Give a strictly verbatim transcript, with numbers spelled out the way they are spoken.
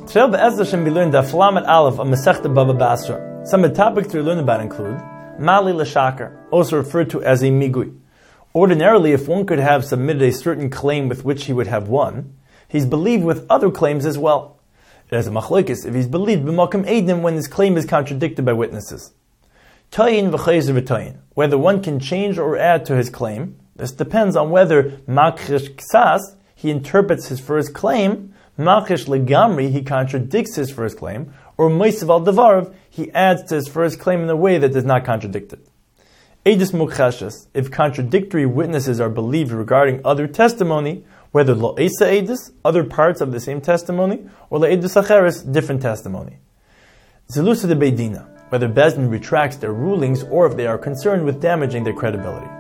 Today, Be'ez Hashem, we learned Daf Lamed Aleph of Masechta Bava Basra. Some of the topics we learn about include Mali L'Shakar, also referred to as a Migui. Ordinarily, if one could have submitted a certain claim with which he would have won, he's believed with other claims as well. It has a machlokes if he's believed b'makom eidim when his claim is contradicted by witnesses. Tayin v'chayzer v'tayin, whether one can change or add to his claim. This depends on whether makrish ksas, he interprets his first claim, makrish legamri, he contradicts his first claim, or moisav al davarav, he adds to his first claim in a way that does not contradict it. Eidus mukhashas, if contradictory witnesses are believed regarding other testimony, whether lo'esa eidus, other parts of the same testimony, or lo'edus acheres, different testimony. Zilusa de beidina, whether Bezdin retracts their rulings or if they are concerned with damaging their credibility.